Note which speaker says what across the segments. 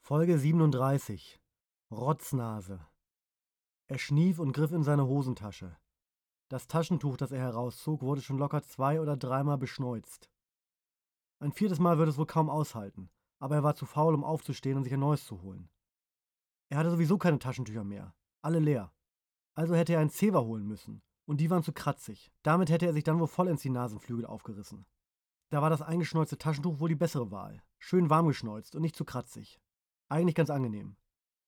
Speaker 1: Folge 37. Rotznase. Er schnief und griff in seine Hosentasche. Das Taschentuch, das er herauszog, wurde schon locker 2- oder dreimal beschneuzt. Ein viertes Mal würde es wohl kaum aushalten, aber er war zu faul, um aufzustehen und sich ein neues zu holen. Er hatte sowieso keine Taschentücher mehr, alle leer. Also hätte er ein Zewa holen müssen, und die waren zu kratzig. Damit hätte er sich dann wohl vollends die Nasenflügel aufgerissen. Da war das eingeschneuzte Taschentuch wohl die bessere Wahl. Schön warm geschneuzt und nicht zu kratzig. Eigentlich ganz angenehm.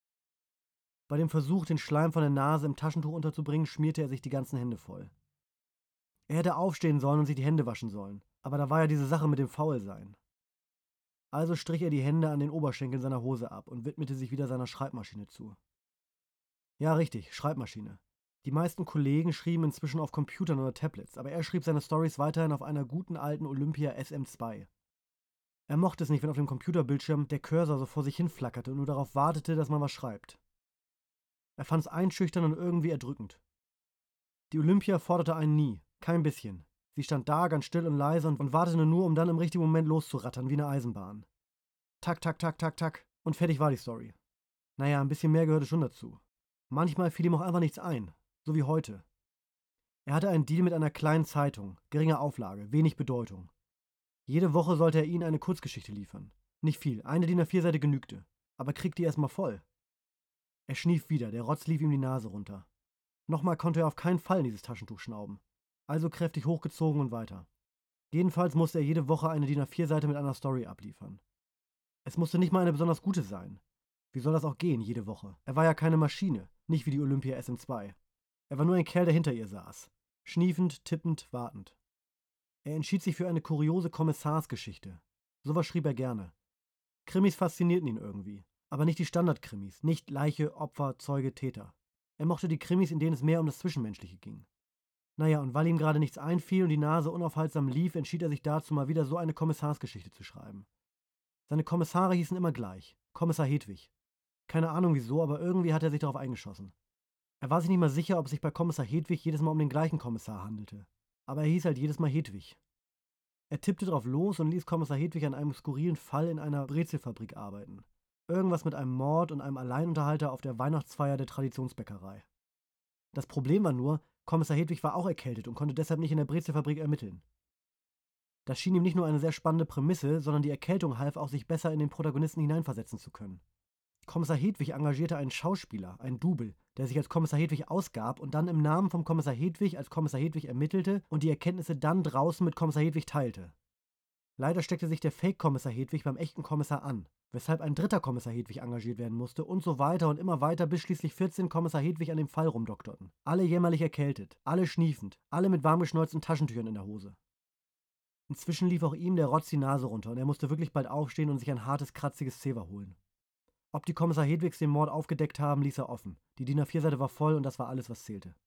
Speaker 1: Bei dem Versuch, den Schleim von der Nase im Taschentuch unterzubringen, schmierte er sich die ganzen Hände voll. Er hätte aufstehen sollen und sich die Hände waschen sollen, aber da war ja diese Sache mit dem Faulsein. Also strich er die Hände an den Oberschenkeln seiner Hose ab und widmete sich wieder seiner Schreibmaschine zu. Ja, richtig, Schreibmaschine. Die meisten Kollegen schrieben inzwischen auf Computern oder Tablets, aber er schrieb seine Stories weiterhin auf einer guten alten Olympia SM2. Er mochte es nicht, wenn auf dem Computerbildschirm der Cursor so vor sich hin flackerte und nur darauf wartete, dass man was schreibt. Er fand es einschüchternd und irgendwie erdrückend. Die Olympia forderte einen nie, kein bisschen. Sie stand da, ganz still und leise und wartete nur, um dann im richtigen Moment loszurattern, wie eine Eisenbahn. Tak, tak, tak, tak, tak. Und fertig war die Story. Naja, ein bisschen mehr gehörte schon dazu. Manchmal fiel ihm auch einfach nichts ein, so wie heute. Er hatte einen Deal mit einer kleinen Zeitung, geringe Auflage, wenig Bedeutung. Jede Woche sollte er ihnen eine Kurzgeschichte liefern. Nicht viel, eine DIN A4-Seite genügte. Aber kriegte die erstmal voll. Er schnief wieder, der Rotz lief ihm die Nase runter. Nochmal konnte er auf keinen Fall in dieses Taschentuch schnauben. Also kräftig hochgezogen und weiter. Jedenfalls musste er jede Woche eine DIN A4-Seite mit einer Story abliefern. Es musste nicht mal eine besonders gute sein. Wie soll das auch gehen, jede Woche? Er war ja keine Maschine, nicht wie die Olympia SM2. Er war nur ein Kerl, der hinter ihr saß. Schniefend, tippend, wartend. Er entschied sich für eine kuriose Kommissarsgeschichte. Sowas schrieb er gerne. Krimis faszinierten ihn irgendwie. Aber nicht die Standardkrimis, nicht Leiche, Opfer, Zeuge, Täter. Er mochte die Krimis, in denen es mehr um das Zwischenmenschliche ging. Naja, und weil ihm gerade nichts einfiel und die Nase unaufhaltsam lief, entschied er sich dazu, mal wieder so eine Kommissarsgeschichte zu schreiben. Seine Kommissare hießen immer gleich: Kommissar Hedwig. Keine Ahnung wieso, aber irgendwie hat er sich darauf eingeschossen. Er war sich nicht mal sicher, ob es sich bei Kommissar Hedwig jedes Mal um den gleichen Kommissar handelte. Aber er hieß halt jedes Mal Hedwig. Er tippte drauf los und ließ Kommissar Hedwig an einem skurrilen Fall in einer Brezelfabrik arbeiten. Irgendwas mit einem Mord und einem Alleinunterhalter auf der Weihnachtsfeier der Traditionsbäckerei. Das Problem war nur, Kommissar Hedwig war auch erkältet und konnte deshalb nicht in der Brezelfabrik ermitteln. Das schien ihm nicht nur eine sehr spannende Prämisse, sondern die Erkältung half auch, sich besser in den Protagonisten hineinversetzen zu können. Kommissar Hedwig engagierte einen Schauspieler, einen Double, der sich als Kommissar Hedwig ausgab und dann im Namen von Kommissar Hedwig als Kommissar Hedwig ermittelte und die Erkenntnisse dann draußen mit Kommissar Hedwig teilte. Leider steckte sich der Fake-Kommissar Hedwig beim echten Kommissar an, weshalb ein dritter Kommissar Hedwig engagiert werden musste und so weiter und immer weiter, bis schließlich 14 Kommissar Hedwig an dem Fall rumdoktorten. Alle jämmerlich erkältet, alle schniefend, alle mit warmgeschneuzten Taschentüchern in der Hose. Inzwischen lief auch ihm der Rotz die Nase runter und er musste wirklich bald aufstehen und sich ein hartes, kratziges Zewa holen. Ob die Kommissar Hedwigs den Mord aufgedeckt haben, ließ er offen. Die DIN A4-Seite war voll und das war alles, was zählte.